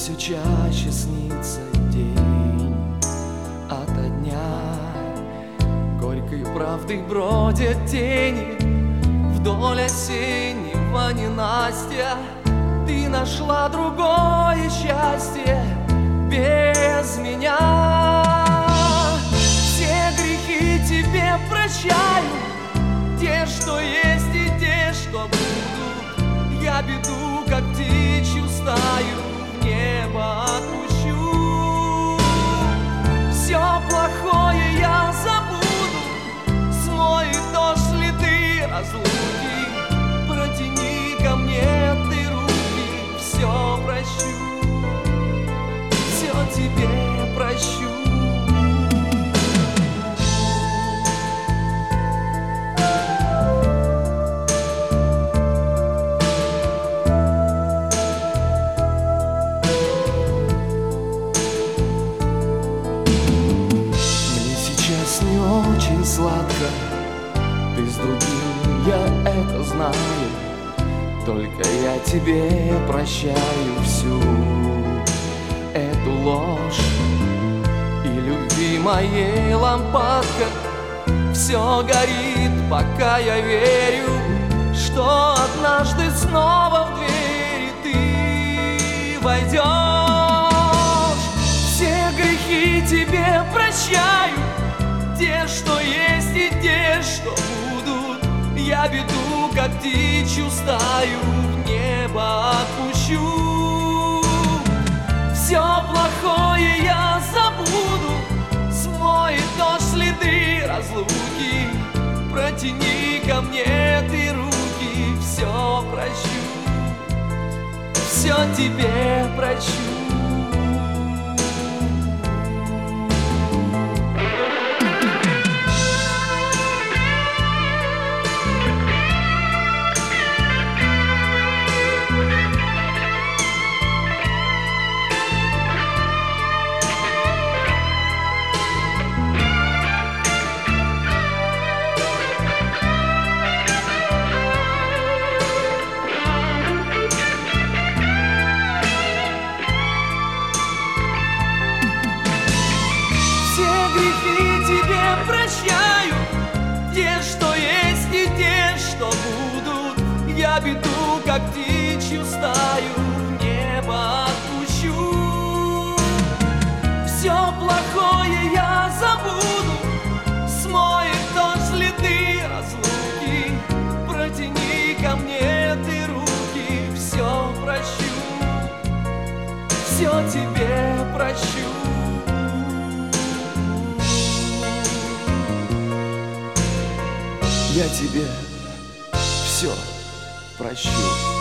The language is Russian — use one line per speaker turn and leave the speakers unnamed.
все чаще снится день ото дня. Горькой правдой бродят тени вдоль осеннего ненастья. Ты нашла другое счастье без меня. Все грехи тебе прощаю, те, что есть, и те, что будут. Я беду, как птичью стаю, в небо отпущу. Все плохое я забуду, смоет дождь следы разлуки. Протяни ко мне ты руки, все прощу, все тебе прощу. Не очень сладко, ты с другим, я это знаю. Только я тебе прощаю всю эту ложь. И любви моей лампадка все горит, пока я верю, что однажды снова в двери ты войдешь. Все грехи тебе прощаю, те, что есть, и те, что будут. Я беду, как птичью стаю, в небо отпущу. Все плохое я забуду, смоет дождь следы разлуки. Протяни ко мне ты руки, все прощу, все тебе прощу. Прощаю, те, что есть, и те, что будут. Я беду, как птичью стаю, в небо отпущу. Все плохое я забуду, смоет дождь следы разлуки. Протяни ко мне ты руки, все прощу, все тебе прощу. Я тебе все прощу.